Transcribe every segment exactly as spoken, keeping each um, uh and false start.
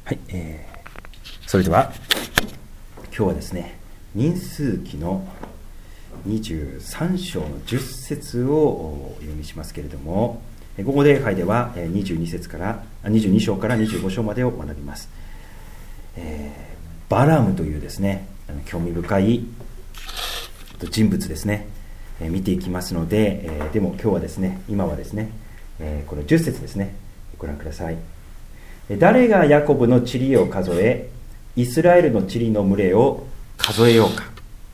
はい、えー、それでは今日はですね、民数記のにじゅうさん章のじゅっ節をお読みしますけれども、午後礼拝ではにじゅうに節からにじゅうに章からにじゅうご章までを学びます。えー、バラムというですね、興味深い人物ですね、えー、見ていきますので、えー、でも今日はですね、今はですね、えー、このじゅっ節ですね、ご覧ください。誰がヤコブの塵を数え、イスラエルの塵の群れを数えようか。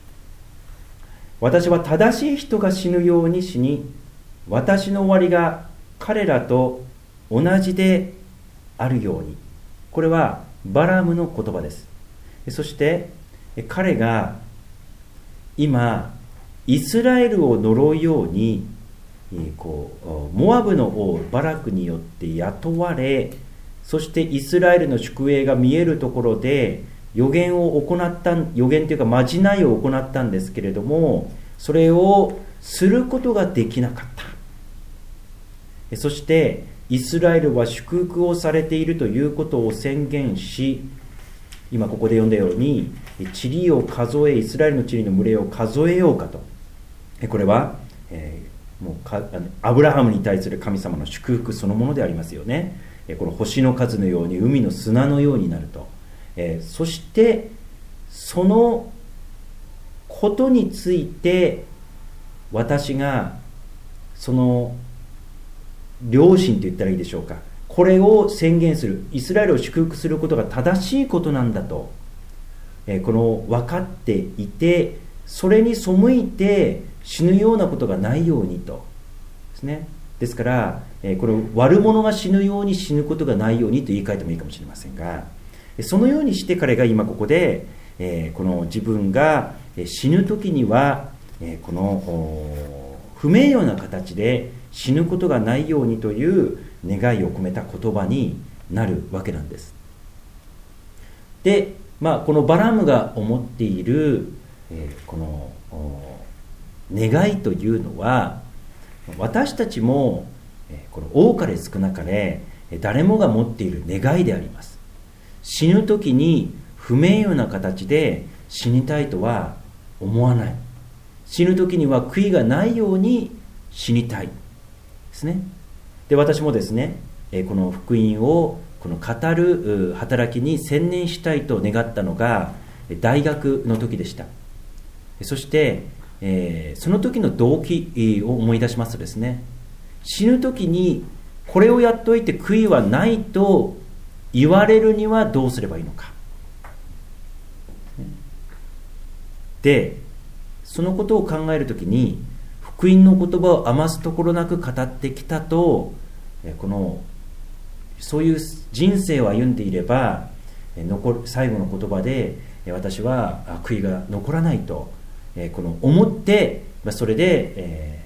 私は正しい人が死ぬように死に、私の終わりが彼らと同じであるように。これはバラムの言葉です。そして彼が今イスラエルを呪うようにこうモアブの王バラクによって雇われ、そしてイスラエルの宿営が見えるところで予言を行った予言というかまじないを行ったんですけれども、それをすることができなかった。そしてイスラエルは祝福をされているということを宣言し、今ここで読んだように塵を数え、イスラエルの塵の群れを数えようかと。これは、えー、もうかアブラハムに対する神様の祝福そのものでありますよね。この星の数のように海の砂のようになると、えー、そしてそのことについて私がその良心と言ったらいいでしょうか、これを宣言する、イスラエルを祝福することが正しいことなんだと、えー、この分かっていて、それに背いて死ぬようなことがないようにとですね。ですから、これ悪者が死ぬように死ぬことがないようにと言い換えてもいいかもしれませんが、そのようにして彼が今ここでこの自分が死ぬ時にはこの不名誉な形で死ぬことがないようにという願いを込めた言葉になるわけなんです。で、まあ、このバラムが思っているこの願いというのは、私たちもこの多かれ少なかれ誰もが持っている願いであります。死ぬ時に不名誉な形で死にたいとは思わない。死ぬ時には悔いがないように死にたいですね。で、私もですね、この福音をこの語る働きに専念したいと願ったのが大学の時でした。そしてえー、その時の動機を思い出しますとですね、死ぬ時にこれをやっといて悔いはないと言われるにはどうすればいいのか。で、そのことを考えるときに福音の言葉を余すところなく語ってきたと、このそういう人生を歩んでいれば残る最後の言葉で私は悔いが残らないとこの思って、それで、え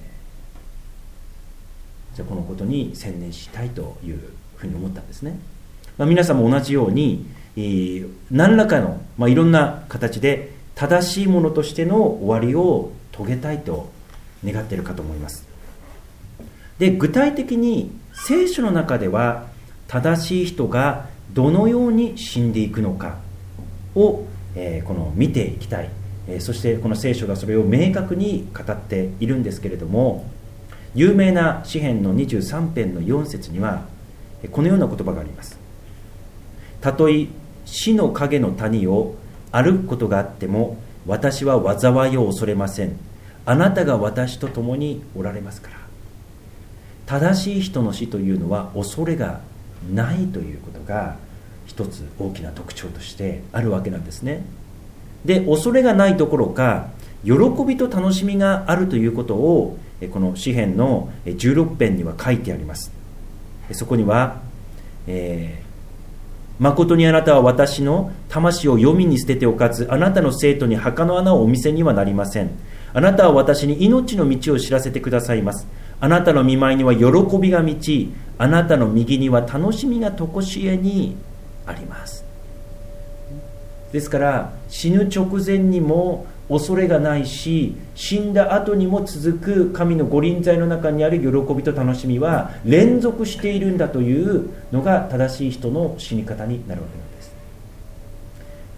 ー、じゃあこのことに専念したいというふうに思ったんですね。まあ、皆さんも同じように、えー、何らかの、まあ、いろんな形で正しいものとしての終わりを遂げたいと願っているかと思います。で、具体的に聖書の中では正しい人がどのように死んでいくのかを、えー、この見ていきたい。そしてこの聖書がそれを明確に語っているんですけれども、有名な詩編のにじゅうさん編のよん節にはこのような言葉があります。たとえ死の影の谷を歩くことがあっても私は災いを恐れません。あなたが私と共におられますから。正しい人の死というのは恐れがないということが一つ大きな特徴としてあるわけなんですね。で、恐れがないどころか喜びと楽しみがあるということをこの詩編のじゅうろく編には書いてあります。そこには、えー、誠にあなたは私の魂を黄泉に捨てておかず、あなたの生徒に墓の穴をお見せにはなりません。あなたは私に命の道を知らせてくださいます。あなたの御前には喜びが満ち、あなたの右には楽しみが常しえにあります。ですから死ぬ直前にも恐れがないし、死んだ後にも続く神の御臨在の中にある喜びと楽しみは連続しているんだというのが正しい人の死に方になるわけなんです。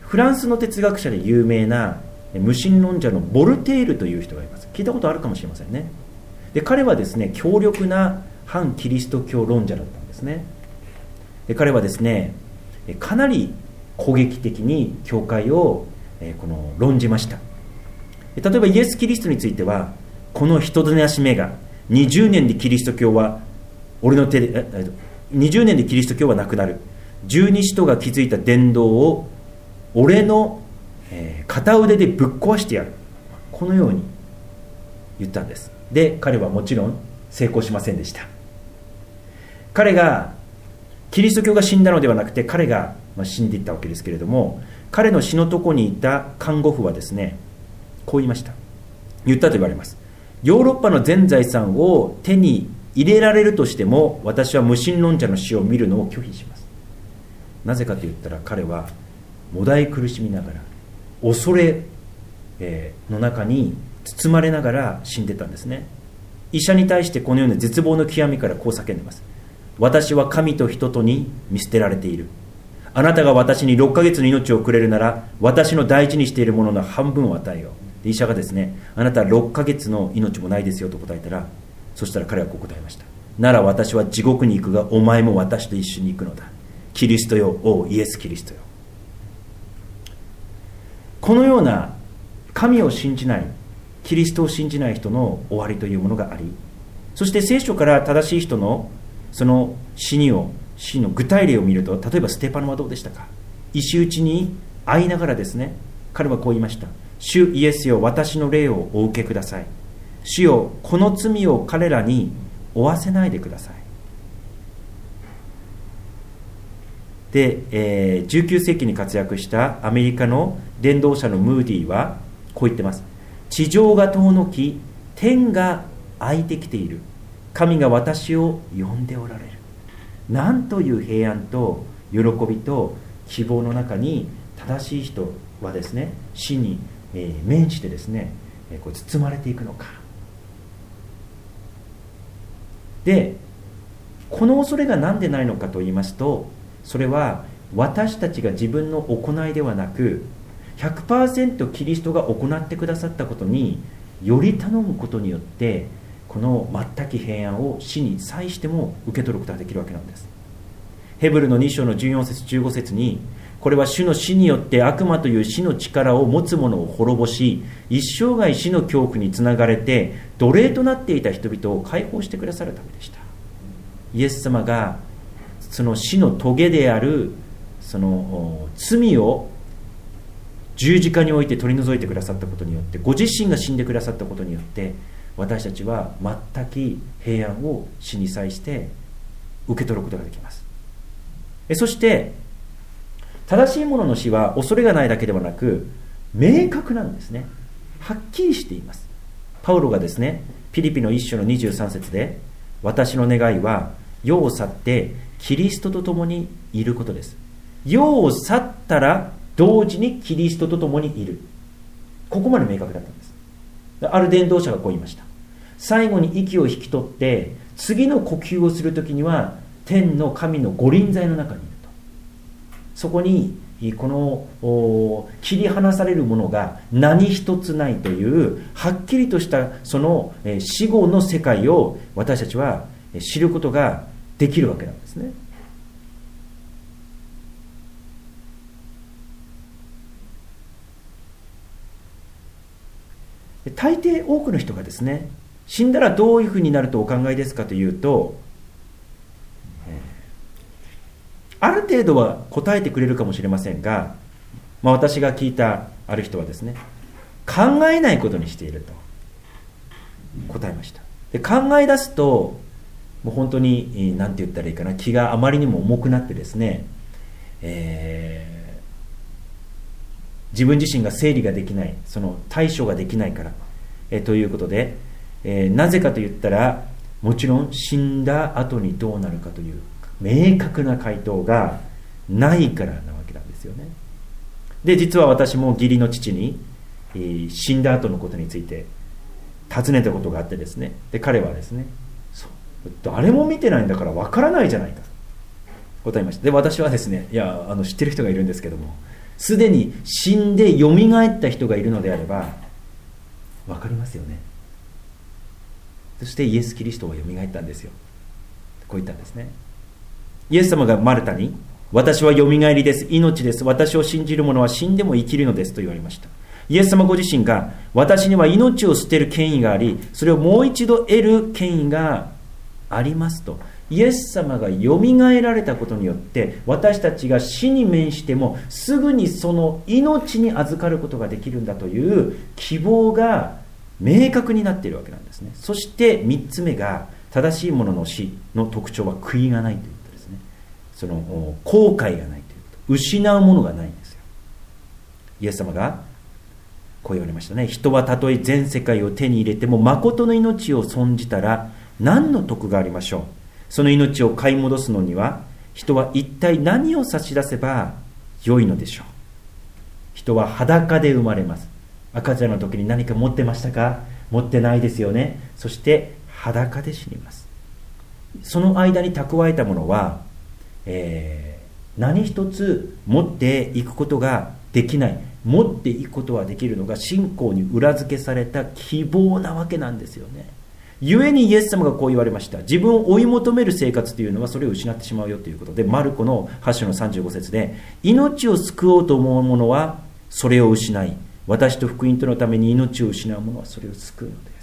フランスの哲学者で有名な無神論者のボルテールという人がいます。聞いたことあるかもしれませんね。で彼はですね、強力な反キリスト教論者だったんですね。で彼はですね、かなり攻撃的に教会をこの論じました。例えばイエス・キリストについては、この人でなしめがにじゅうねんでキリスト教は俺の手でにじゅうねんでキリスト教はなくなる、十二使徒が築いた伝道を俺の片腕でぶっ壊してやる、このように言ったんです。で彼はもちろん成功しませんでした。彼がキリスト教が死んだのではなくて、彼が死んでいったわけですけれども、彼の死のとこにいた看護婦はですね、こう言いました。言ったと言われます。ヨーロッパの全財産を手に入れられるとしても、私は無神論者の死を見るのを拒否します。なぜかと言ったら、彼はもだい苦しみながら、恐れの中に包まれながら死んでたんですね。医者に対してこのような絶望の極みからこう叫んでいます。私は神と人とに見捨てられている。あなたが私にろっかげつの命をくれるなら、私の大事にしているものの半分を与えよう。で医者がですね、あなたはろっかげつの命もないですよと答えたら、そしたら彼はこう答えました。なら私は地獄に行くが、お前も私と一緒に行くのだ。キリストよ、おイエス・キリストよ。このような神を信じない、キリストを信じない人の終わりというものがあり、そして聖書から正しい人のその死にを死の具体例を見ると、例えばステパノはどうでしたか。石打ちに遭いながらですね、彼はこう言いました。主イエスよ、私の霊をお受けください。主よ、この罪を彼らに負わせないでください。で、えー、じゅうきゅうせいきに活躍したアメリカの伝道者のムーディーはこう言ってます。地上が遠のき、天が開いてきている。神が私を呼んでおられる。なんという平安と喜びと希望の中に正しい人はですね、死に、えー、免じてですね、えー、こう包まれていくのか。で、この恐れが何でないのかと言いますと、それは私たちが自分の行いではなく ひゃくパーセント キリストが行ってくださったことにより頼むことによって、この全き平安を死に際しても受け取ることができるわけなんです。ヘブルのに章のじゅうよん節じゅうご節に、これは主の死によって悪魔という死の力を持つ者を滅ぼし、一生涯死の恐怖につながれて奴隷となっていた人々を解放してくださるためでした。イエス様がその死の棘であるその罪を十字架において取り除いてくださったことによって、ご自身が死んでくださったことによって、私たちは全き平安を死に際して受け取ることができます。そして正しい者の死は恐れがないだけではなく明確なんですね。はっきりしています。パウロがですね、ピリピのいち章のにじゅうさん節で、私の願いは世を去ってキリストと共にいることです。世を去ったら同時にキリストと共にいる。ここまで明確だったんです。ある伝道者がこう言いました。最後に息を引き取って次の呼吸をするときには天の神の御臨在の中にいると。そこにこの切り離されるものが何一つないというはっきりとしたその死後の世界を私たちは知ることができるわけなんですね。大抵多くの人がですね、死んだらどういうふうになるとお考えですかというと、ある程度は答えてくれるかもしれませんが、まあ、私が聞いたある人はですね、考えないことにしていると答えました。で、考え出すともう本当に何て言ったらいいかな、気があまりにも重くなってですね、えー自分自身が整理ができない、その対処ができないから、えということで、えー、なぜかと言ったら、もちろん死んだ後にどうなるかという明確な回答がないからなわけなんですよね。で、実は私も義理の父に、えー、死んだ後のことについて尋ねたことがあってですね、で彼はですね、そう誰も見てないんだからわからないじゃないかと答えました。で、私はですね、いやあの知ってる人がいるんですけども、 すでに死んでよみがえった人がいるのであれば分かりますよね。そしてイエス・キリストはよみがえったんですよ。こう言ったんですね。イエス様がマルタに、私はよみがえりです、命です、私を信じる者は死んでも生きるのですと言われました。イエス様ご自身が、私には命を捨てる権威があり、それをもう一度得る権威がありますと。イエス様がよみがえられたことによって、私たちが死に面してもすぐにその命に預かることができるんだという希望が明確になっているわけなんですね。そしてみっつめが、正しい者の死の特徴は悔いがないということですね。その後悔がないということ、失うものがないんですよ。イエス様がこう言われましたね。人はたとえ全世界を手に入れても誠の命を損じたら何の得がありましょう。その命を買い戻すのには人は一体何を差し出せば良いのでしょう。人は裸で生まれます。赤ちゃんの時に何か持ってましたか？持ってないですよね。そして裸で死にます。その間に蓄えたものは、えー、何一つ持っていくことができない。持っていくことはできるのが信仰に裏付けされた希望なわけなんですよね。故にイエス様がこう言われました。自分を追い求める生活というのはそれを失ってしまうよということで、マルコのはち章のさんじゅうご節で、命を救おうと思う者はそれを失い、私と福音とのために命を失う者はそれを救うのです。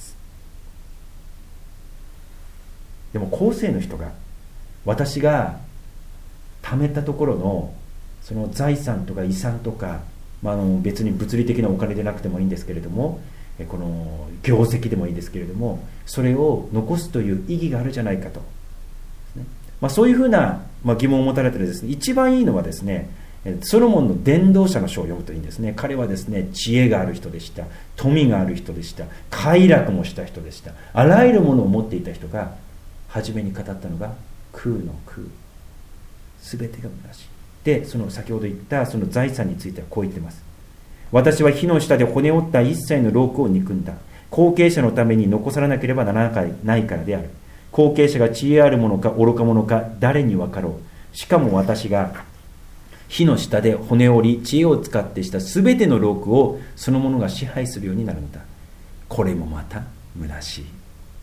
でも後世の人が、私が貯めたところのその財産とか遺産とか、まあ、あの別に物理的なお金でなくてもいいんですけれども、この業績でもいいですけれども、それを残すという意義があるじゃないかと、まあ、そういうふうな、まあ、疑問を持たれてですね、一番いいのはですね、ソロモンの伝道者の書を読むといいんですね。彼はですね、知恵がある人でした。富がある人でした。快楽もした人でした。あらゆるものを持っていた人が初めに語ったのが空の空、すべてが虚しい。で、その先ほど言ったその財産についてはこう言ってます。私は火の下で骨折った一切の労苦を憎んだ。後継者のために残さなければならないからである。後継者が知恵あるものか愚か者か誰に分かろう。しかも私が火の下で骨折り知恵を使ってしたすべての労苦をその者が支配するようになるのだ。これもまた虚しい。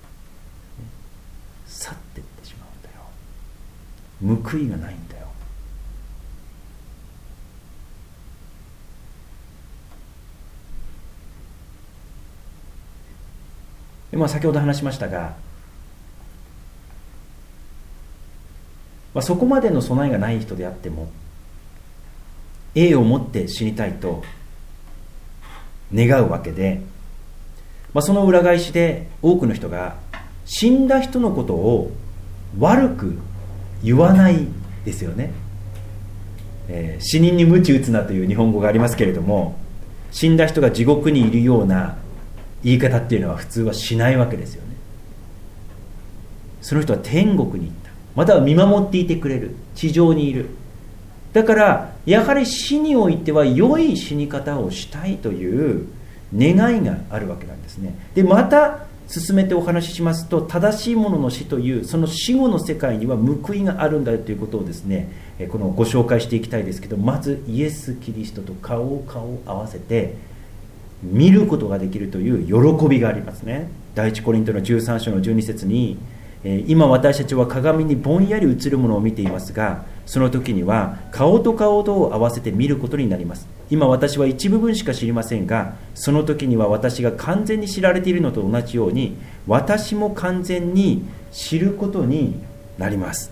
去っていってしまうんだよ。報いがないんだよ。まあ、先ほど話しましたが、まあ、そこまでの備えがない人であっても栄を持って死にたいと願うわけで、まあ、その裏返しで多くの人が死んだ人のことを悪く言わないですよね。えー、死人に鞭打つなという日本語がありますけれども、死んだ人が地獄にいるような言い方っていうのは普通はしないわけですよね。その人は天国に行った、または見守っていてくれる、地上にいる。だからやはり死においては良い死に方をしたいという願いがあるわけなんですね。でまた進めてお話ししますと、正しいものの死というその死後の世界には報いがあるんだということをですね、このご紹介していきたいですけど、まずイエス・キリストと顔を顔を合わせて見ることができるという喜びがありますね。第一コリントのじゅうさん章のじゅうに節に、今私たちは鏡にぼんやり映るものを見ていますが、その時には顔と顔とを合わせて見ることになります。今私は一部分しか知りませんが、その時には私が完全に知られているのと同じように、私も完全に知ることになります。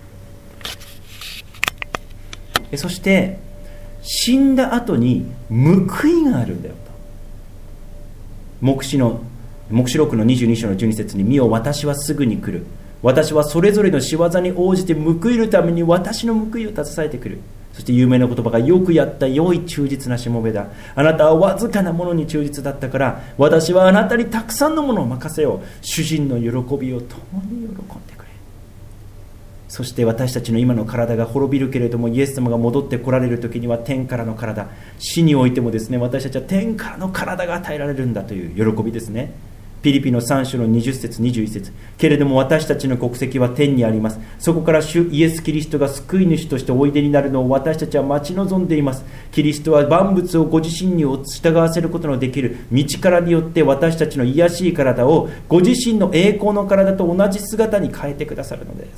そして死んだ後に報いがあるんだよと。黙示の黙示録のにじゅうに章のじゅうに節に、見よ私はすぐに来る、私はそれぞれの仕業に応じて報いるために私の報いを携えてくる。そして有名な言葉が、よくやった良い忠実なしもべだ、あなたはわずかなものに忠実だったから私はあなたにたくさんのものを任せよう。主人の喜びを共に喜んでくれ。そして私たちの今の体が滅びるけれども、イエス様が戻って来られる時には天からの体、死においてもですね、私たちは天からの体が与えられるんだという喜びですね。 ピリピのさん章のにじゅっ節にじゅういち節、けれども私たちの国籍は天にあります。そこから主イエス・キリストが救い主としておいでになるのを私たちは待ち望んでいます。キリストは万物をご自身に従わせることのできる道からによって私たちの卑しい体をご自身の栄光の体と同じ姿に変えてくださるのです。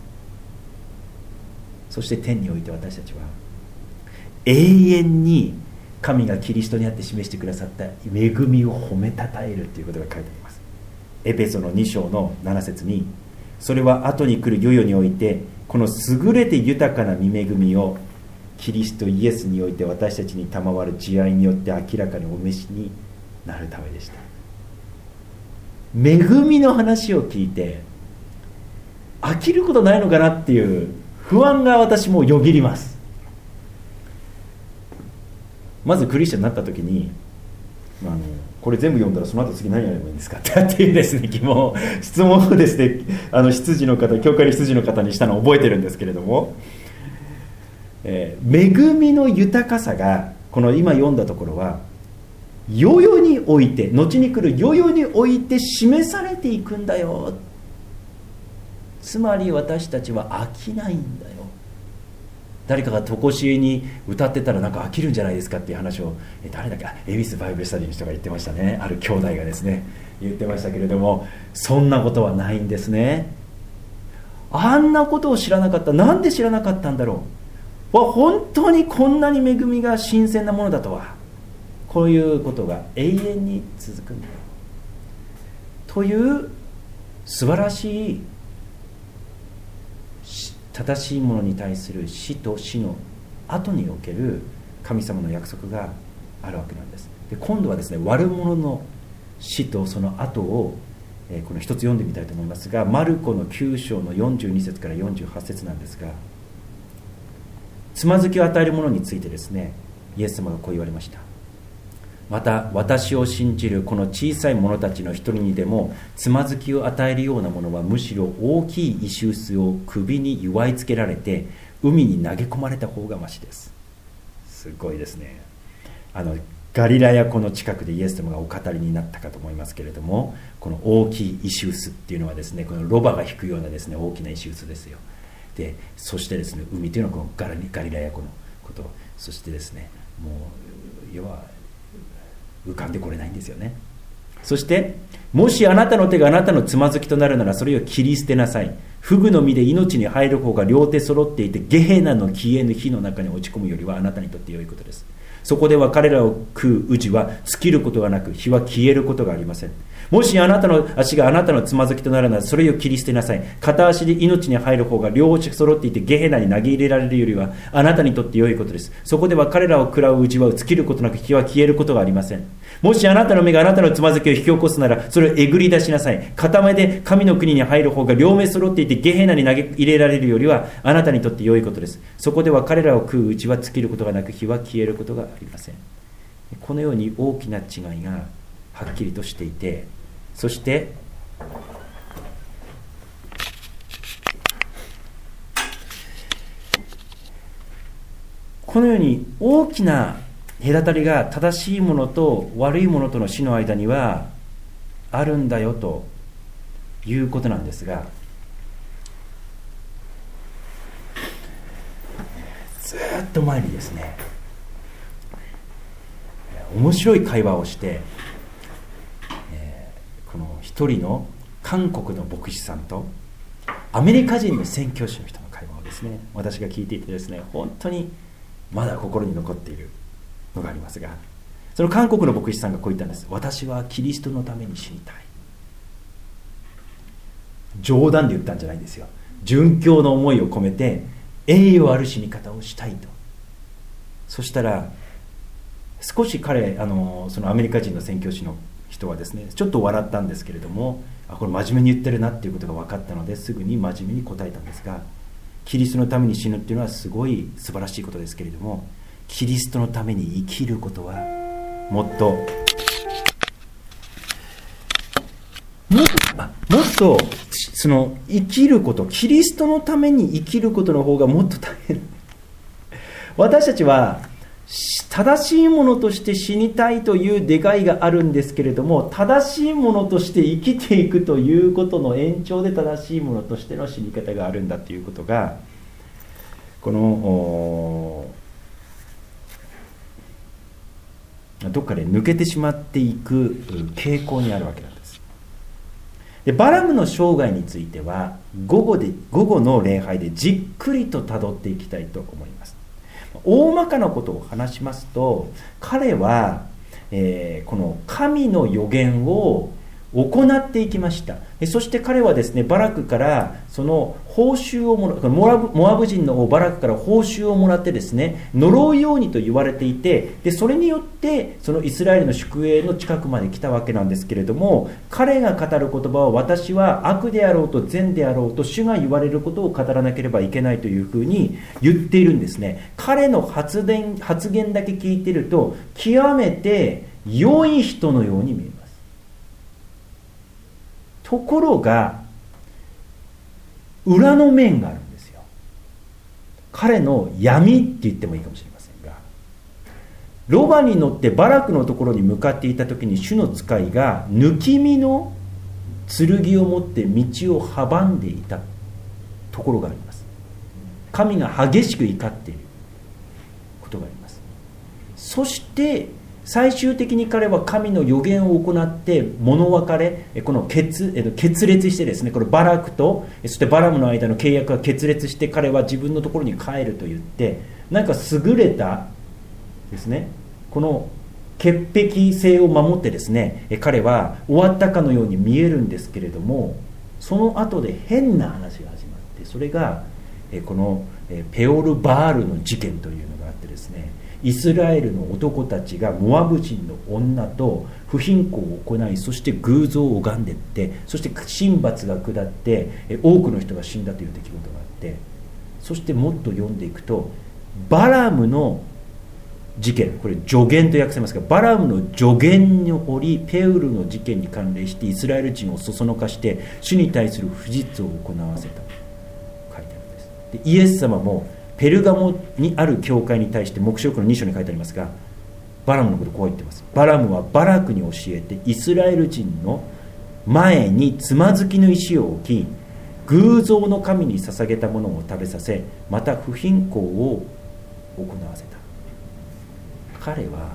そして天において私たちは永遠に神がキリストにあって示してくださった恵みを褒めたたえるということが書いてあります。エペソのに章のなな節に、それは後に来る世々においてこの優れて豊かな御恵みをキリストイエスにおいて私たちに賜る慈愛によって明らかにお召しになるためでした。恵みの話を聞いて飽きることないのかなっていう不安が私もよぎります。まずクリスチャンになった時に、あのこれ全部読んだらその後次何やればいいんですかっていうですね疑問質問をですね、あの執事の方、教会の執事の方にしたのを覚えてるんですけれども、えー、恵みの豊かさがこの今読んだところは世々において、後に来る世々において示されていくんだよ。つまり私たちは飽きないんだよ。誰かが常しえに歌ってたらなんか飽きるんじゃないですかっていう話を、え誰だっけ、恵比寿バイブルスタディの人が言ってましたね。ある兄弟がですね言ってましたけれども、そんなことはないんですね。あんなことを知らなかった。なんで知らなかったんだろう。わ、本当にこんなに恵みが新鮮なものだとは。こういうことが永遠に続くんだよという素晴らしい正しいものに対する死と死の後における神様の約束があるわけなんです。で、今度はですね、悪者の死とその後を、えー、この一つ読んでみたいと思いますが、マルコのきゅう章のよんじゅうに節からよんじゅうはち節なんですが、つまずきを与える者についてですね、イエス様がこう言われました。また私を信じるこの小さい者たちの一人にでもつまずきを与えるようなものはむしろ大きい石臼を首に結いつけられて海に投げ込まれた方がましです。すごいですね。あのガリラヤ湖の近くでイエス様がお語りになったかと思いますけれども、この大きい石臼っていうのはですね、このロバが引くようなですね大きな石臼ですよ。でそしてですね、海というのはこのガリ、ガリラヤ湖のこと、そしてですね、もう要は浮かんでこれないんですよね。そしてもしあなたの手があなたのつまずきとなるならそれを切り捨てなさい。フグの実で命に入る方が両手揃っていてゲヘナの消えぬ火の中に落ち込むよりはあなたにとって良いことです。そこでは彼らを食う宇治は尽きることがなく火は消えることがありません。もしあなたの足があなたのつまずきとなるならそれを切り捨てなさい。片足で命に入る方が両足揃っていてゲヘナに投げ入れられるよりはあなたにとって良いことです。そこでは彼らを食らう宇治は尽きることなく火は消えることがありません。もしあなたの目があなたのつまずきを引き起こすならそれをえぐり出しなさい。片目で神の国に入る方が両目揃っていてゲヘナに投げ入れられるよりはあなたにとって良いことです。そこでは彼らを食ううちは尽きることがなく火は消えることがありません。このように大きな違いがはっきりとしていて、そしてこのように大きな隔たりが正しいものと悪いものとの死の間にはあるんだよということなんですが、ずっと前にですね、面白い会話をして、えー、この一人の韓国の牧師さんとアメリカ人の宣教師の人の会話をですね、私が聞いていてですね、本当にまだ心に残っているのがありますが、その韓国の牧師さんがこう言ったんです。私はキリストのために死にたい。冗談で言ったんじゃないんですよ。殉教の思いを込めて栄誉ある死に方をしたいと。そしたら少し彼あのそのアメリカ人の宣教師の人はですね、ちょっと笑ったんですけれども、あ、これ真面目に言ってるなっていうことが分かったのですぐに真面目に答えたんですが、キリストのために死ぬっていうのはすごい素晴らしいことですけれども、キリストのために生きることはもっともっと、もっとその生きること、キリストのために生きることの方がもっと大変。私たちは正しいものとして死にたいという願いがあるんですけれども、正しいものとして生きていくということの延長で正しいものとしての死に方があるんだということが、このどっかで抜けてしまっていく傾向にあるわけなんです。でバラムの生涯については午後で午後の礼拝でじっくりとたどっていきたいと思います。大まかなことを話しますと、彼は、えー、この神の予言を行っていきました。そして彼はですね、バラクからその報酬をもらモアブ、モアブ人のバラクから報酬をもらってですね、呪うようにと言われていて、でそれによってそのイスラエルの宿営の近くまで来たわけなんですけれども、彼が語る言葉は、私は悪であろうと善であろうと主が言われることを語らなければいけないというふうに言っているんですね。彼の発言、発言だけ聞いていると極めて良い人のように見えます。ところが裏の面があるんですよ。彼の闇って言ってもいいかもしれませんが、ロバに乗ってバラクのところに向かっていた時に、主の使いが抜き身の剣を持って道を阻んでいたところがあります。神が激しく怒っていることがあります。そして最終的に彼は神の予言を行って物別れ、この 決, 決裂してですね、これバラクとそしてバラムの間の契約が決裂して、彼は自分のところに帰ると言って、なんか優れたですね、この潔癖性を守ってですね、彼は終わったかのように見えるんですけれども、その後で変な話が始まって、それがこのペオルバールの事件というのがあってですね、イスラエルの男たちがモアブ人の女と不貧困を行い、そして偶像を拝んでいって、そして神罰が下って多くの人が死んだという出来事があって、そしてもっと読んでいくと、バラムの事件、これ助言と訳せますが、バラムの助言によりペウルの事件に関連してイスラエル人をそそのかして主に対する不実を行わせたと書いてあるんです。でイエス様もペルガモにある教会に対して黙示録のに章に書いてありますが、バラムのことをこう言っています。バラムはバラクに教えてイスラエル人の前につまずきの石を置き、偶像の神に捧げたものを食べさせ、また不貧困を行わせた。彼は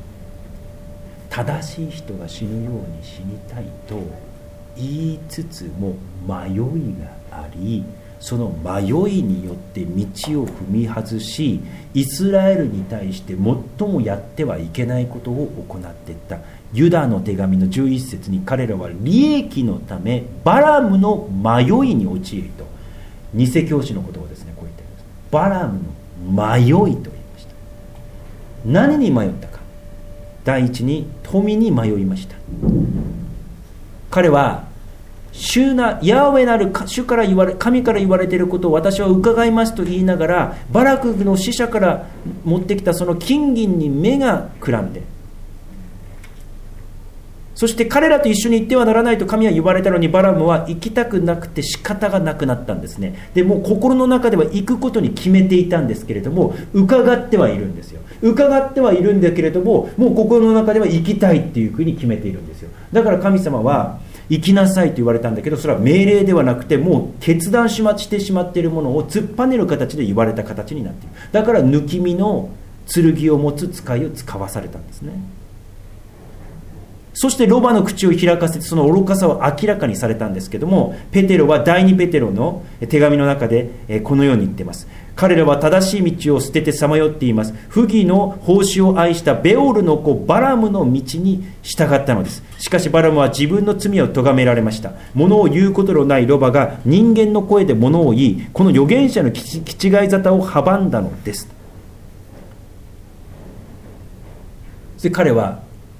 正しい人が死ぬように死にたいと言いつつも迷いがあり、その迷いによって道を踏み外し、イスラエルに対して最もやってはいけないことを行っていった。ユダの手紙のじゅういち節に、彼らは利益のためバラムの迷いに陥ると、偽教師の言葉ですね、こう言ってあります。バラムの迷いと言いました。何に迷ったか。第一に富に迷いました。彼は主なヤーウェなる主から言われ神から言われていることを私は伺いますと言いながら、バラクの使者から持ってきたその金銀に目がくらんで、そして彼らと一緒に行ってはならないと神は言われたのに、バラムは行きたくなくて仕方がなくなったんですね。でもう心の中では行くことに決めていたんですけれども、伺ってはいるんですよ。伺ってはいるんだけれども、もう心の中では行きたいっていうふうに決めているんですよ。だから神様は行きなさいと言われたんだけど、それは命令ではなくて、もう決断しましてしまっているものを突っぱねる形で言われた形になっている。だから抜き身の剣を持つ使いを使わされたんですね。そしてロバの口を開かせてその愚かさを明らかにされたんですけども、ペテロは第二ペテロの手紙の中でこのように言っています。彼らは正しい道を捨ててさまよっています。不義の奉仕を愛したベオルの子バラムの道に従ったのです。しかしバラムは自分の罪を咎められました。物を言うことのないロバが人間の声で物を言い、この預言者の気違い沙汰を阻んだのです。で彼は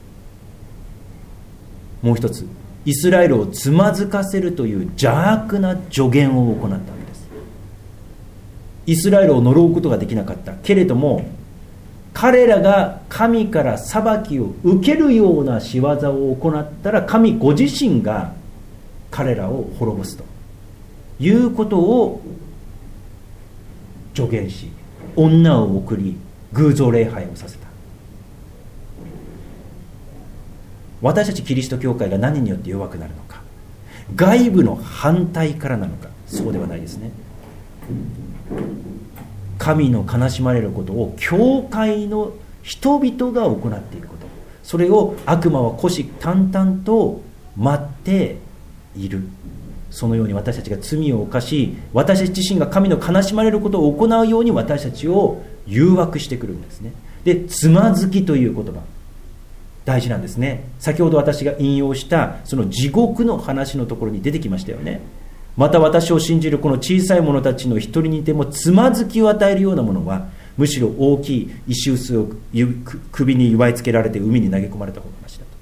もう一つ、イスラエルをつまずかせるという邪悪な助言を行ったわけです。イスラエルを呪うことができなかったけれども、彼らが神から裁きを受けるような仕業を行ったら、神ご自身が彼らを滅ぼすということを助言し、女を送り偶像礼拝をさせた。私たちキリスト教会が何によって弱くなるのか、外部の反対からなのか。そうではないですね。神の悲しまれることを教会の人々が行っていること、それを悪魔は虎視眈々と待っている。そのように私たちが罪を犯し、私たち自身が神の悲しまれることを行うように私たちを誘惑してくるんですね。で、つまずきという言葉大事なんですね。先ほど私が引用したその地獄の話のところに出てきましたよね。また私を信じるこの小さい者たちの一人にでもつまずきを与えるようなものは、むしろ大きい石臼を首に祝いつけられて海に投げ込まれた方がましだ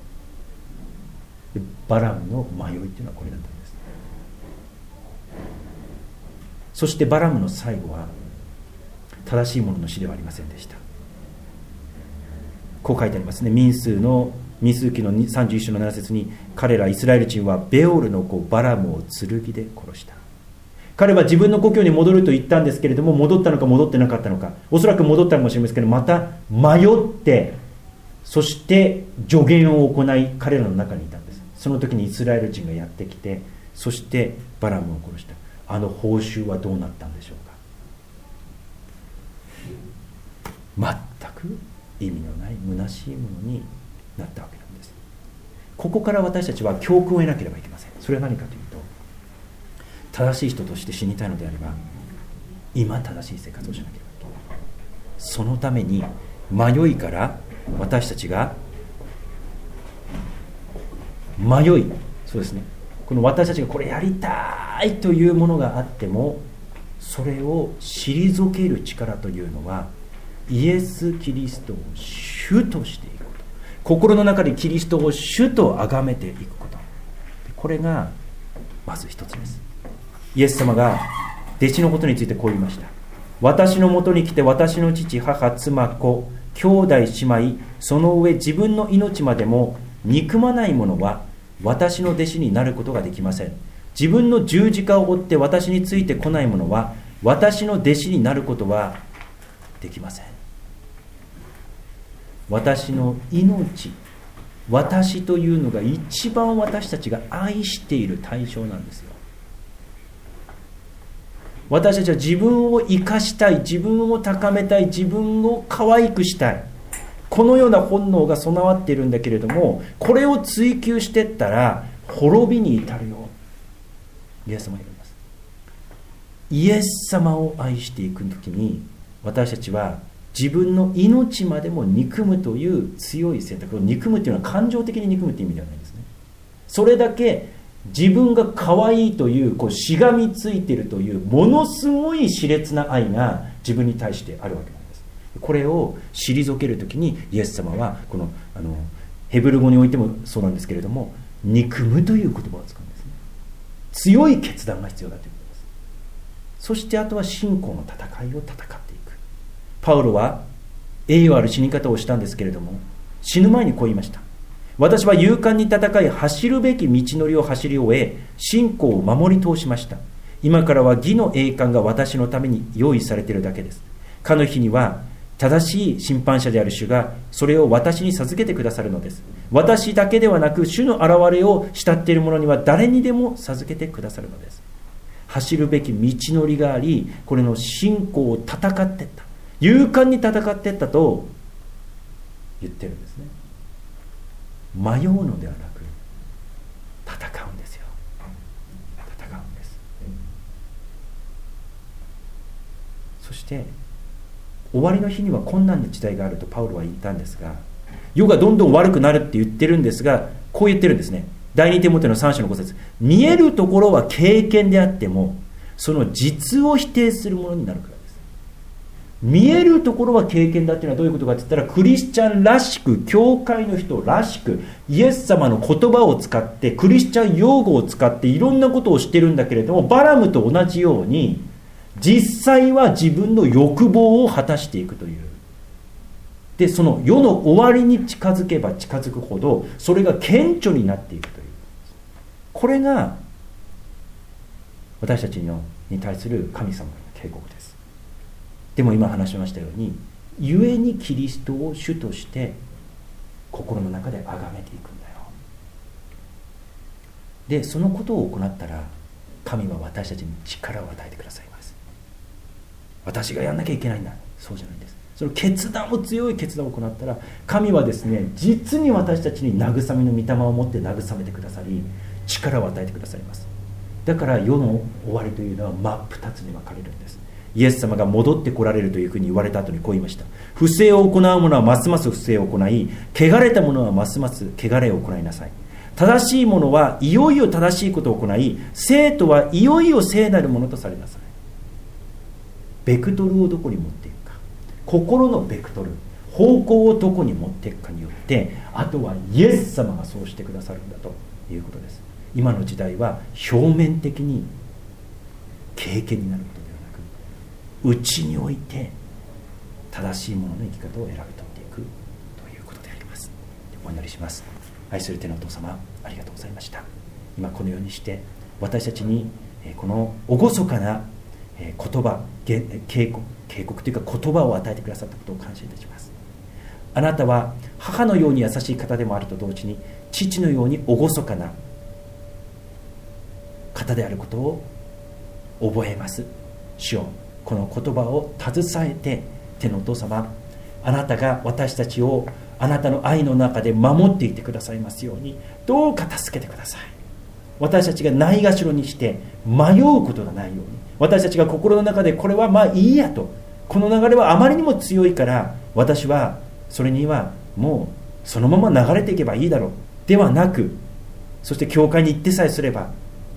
と。バラムの迷いというのはこれだったんです。そしてバラムの最後は正しい者の死ではありませんでした。こう書いてありますね。民数の民数記のさんじゅういっ章のなな節に、彼らイスラエル人はベオルの子バラムを剣で殺した。彼は自分の故郷に戻ると言ったんですけれども、戻ったのか戻ってなかったのか、おそらく戻ったかもしれませんけど、また迷って、そして助言を行い彼らの中にいたんです。その時にイスラエル人がやってきて、そしてバラムを殺した。あの報酬はどうなったんでしょうか。全く意味のない虚しいものになったわけなんです。ここから私たちは教訓を得なければいけません。それは何かというと、正しい人として死にたいのであれば、今正しい生活をしなければいけない。そのために迷いから私たちが迷い、そうですね、この私たちがこれやりたいというものがあっても、それを退ける力というのは、イエス・キリストを主としていくこと、心の中でキリストを主と崇めていくこと、これがまず一つです。イエス様が弟子のことについてこう言いました。私のもとに来て、私の父、母、妻、子、兄弟、姉妹、その上自分の命までも憎まない者は私の弟子になることができません。自分の十字架を追って私についてこない者は私の弟子になることはできません。私の命、私というのが一番私たちが愛している対象なんですよ。私たちは自分を生かしたい、自分を高めたい、自分を可愛くしたい、このような本能が備わっているんだけれども、これを追求していったら滅びに至るよ、イエス様が言います。イエス様を愛していくときに、私たちは自分の命までも憎むという強い選択を、憎むというのは感情的に憎むという意味ではないですね。それだけ自分が可愛いという、こうしがみついているというものすごい熾烈な愛が自分に対してあるわけなんです。これを退けるときにイエス様はこのあのヘブル語においてもそうなんですけれども、憎むという言葉を使うんですね。強い決断が必要だということです。そしてあとは信仰の戦いを戦っていく。パウロは栄誉ある死に方をしたんですけれども、死ぬ前にこう言いました。私は勇敢に戦い、走るべき道のりを走り終え、信仰を守り通しました。今からは義の栄冠が私のために用意されているだけです。かの日には正しい審判者である主がそれを私に授けてくださるのです。私だけではなく、主の現れを慕っている者には誰にでも授けてくださるのです。走るべき道のりがあり、これの信仰を戦っていった、勇敢に戦っていったと言ってるんですね。迷うのではなく戦うんですよ。戦うんです。そして終わりの日には困難な時代があるとパウロは言ったんですが、世がどんどん悪くなるって言ってるんですが、こう言ってるんですね。第二テモテのさん章のご節、見えるところは経験であってもその実を否定するものになるからです。見えるところは経験だっていうのはどういうことかって言ったら、クリスチャンらしく、教会の人らしく、イエス様の言葉を使って、クリスチャン用語を使っていろんなことをしてるんだけれども、バラムと同じように実際は自分の欲望を果たしていくという。で、その世の終わりに近づけば近づくほどそれが顕著になっていくという。これが私たちのに対する神様の警告です。でも今話しましたように、 故にキリストを主として心の中で崇めていくんだよ。でそのことを行ったら神は私たちに力を与えてくださいます。私がやんなきゃいけないんだ、そうじゃないんです。その決断を強い決断を行ったら神はですね、実に私たちに慰めの御霊を持って慰めてくださり、力を与えてくださいます。だから世の終わりというのは真っ二つに分かれるんです。イエス様が戻ってこられるというふうに言われた後にこう言いました。不正を行う者はますます不正を行い、汚れた者はますます汚れを行いなさい。正しい者はいよいよ正しいことを行い、聖とはいよいよ聖なるものとされなさい。ベクトルをどこに持っていくか、心のベクトル、方向をどこに持っていくかによって、あとはイエス様がそうしてくださるんだということです。今の時代は表面的に経験になることではなく、内において正しいものの生き方を選び取っていくということであります。お祈りします。愛する天のお父様、ありがとうございました。今このようにして私たちにこの厳かな言葉、警告、警告というか言葉を与えてくださったことを感謝いたします。あなたは母のように優しい方でもあると同時に、父のように厳かな方であることを覚えます。主よ、この言葉を携えて、天のお父様、あなたが私たちをあなたの愛の中で守っていてくださいますように、どうか助けてください。私たちがないがしろにして迷うことがないように、私たちが心の中でこれはまあいいやと、この流れはあまりにも強いから私はそれにはもうそのまま流れていけばいいだろうではなく、そして教会に行ってさえすれば、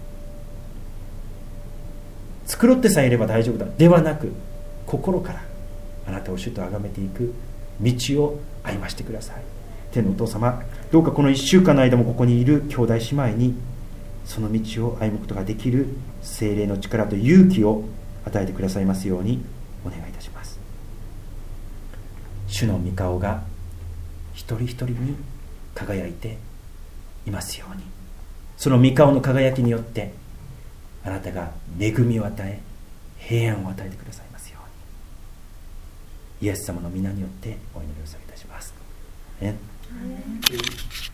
繕ってさえいれば大丈夫だではなく、心からあなたを主と崇めていく道を歩ましてください。天のお父様、どうかこのいっしゅうかんの間もここにいる兄弟姉妹にその道を歩むことができる聖霊の力と勇気を与えてくださいますようにお願いいたします。主の御顔が一人一人に輝いていますように、その御顔の輝きによってあなたが恵みを与え、平安を与えてくださいますように、イエス様の皆によってお祈りをされいたします。アーメン。